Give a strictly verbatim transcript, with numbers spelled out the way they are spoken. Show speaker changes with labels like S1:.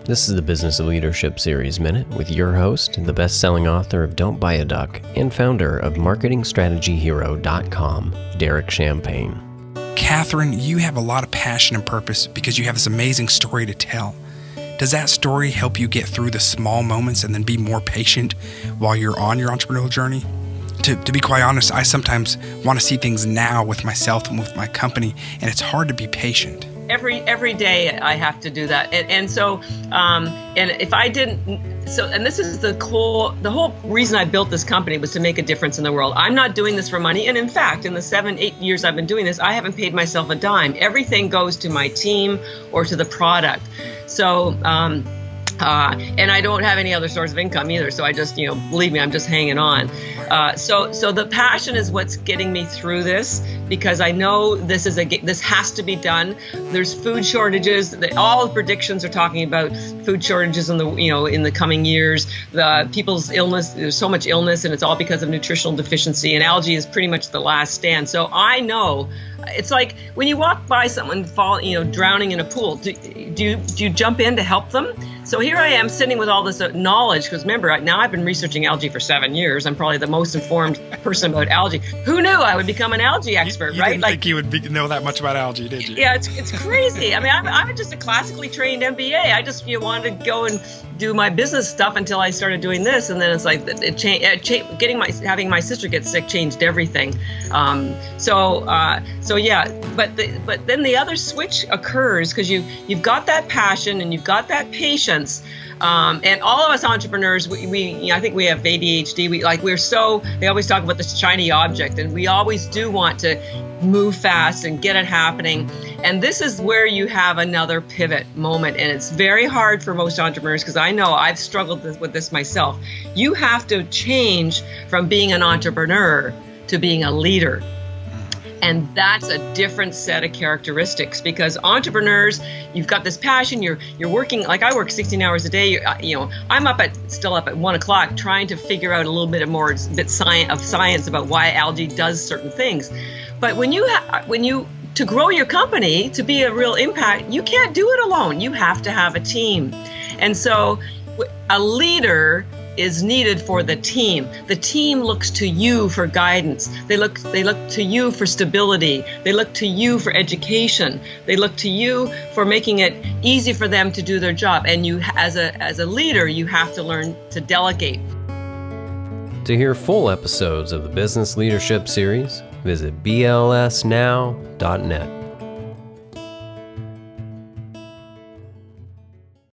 S1: This is the Business of Leadership Series Minute with your host, the best-selling author of Don't Buy a Duck and founder of marketing strategy hero dot com, Derek Champagne.
S2: Catherine, you have a lot of passion and purpose because you have this amazing story to tell. Does that story help you get through the small moments and then be more patient while you're on your entrepreneurial journey? To, to be quite honest, I sometimes want to see things now with myself and with my company, and it's hard to be patient.
S3: Every every day I have to do that, and and so um, and if I didn't, so and this is the whole the whole reason I built this company was to make a difference in the world. I'm not doing this for money, and in fact, in the seven eight years I've been doing this, I haven't paid myself a dime. Everything goes to my team or to the product. So. Um, Uh, and I don't have any other source of income either. So I just, you know, believe me, I'm just hanging on. Uh, so, so the passion is what's getting me through this, because I know this is a, this has to be done. There's food shortages. The, all the predictions are talking about food shortages in the, you know, in the coming years. The people's illness, there's so much illness, and it's all because of nutritional deficiency. And algae is pretty much the last stand. So I know. It's like when you walk by someone fall, you know, drowning in a pool. Do, do you do you jump in to help them? So here I am sitting with all this knowledge, because remember, now I've been researching algae for seven years. I'm probably the most informed person about algae. Who knew I would become an algae expert,
S2: you, you
S3: right?
S2: Didn't
S3: like,
S2: think you would be, know that much about algae, did you?
S3: Yeah, it's it's crazy. I mean, I'm, I'm just a classically trained M B A. I just you know, wanted to go and do my business stuff until I started doing this, and then it's like it changed. It cha- getting my having my sister get sick changed everything. Um, so uh, so yeah, but the, but then the other switch occurs because you you've got that passion and you've got that patience. Um, and all of us entrepreneurs, we, we you know, I think we have A D H D. We like we're so they always talk about this shiny object, and we always do want to move fast and get it happening. And this is where you have another pivot moment, and it's very hard for most entrepreneurs because I know I've struggled with this myself. You have to change from being an entrepreneur to being a leader. And that's a different set of characteristics, because entrepreneurs, you've got this passion, you're you're working, like I work sixteen hours a day, you you know, I'm up at, still up at one o'clock trying to figure out a little bit more bit science, of science about why algae does certain things. But when you, ha- when you, to grow your company, to be a real impact, you can't do it alone. You have to have a team. And so a leader is needed for the team. The team looks to you for guidance. They look they look to you for stability. They look to you for education. They look to you for making it easy for them to do their job. And you, as a as a leader, you have to learn to delegate.
S1: To hear full episodes of the Business Leadership Series, visit B L S now dot net.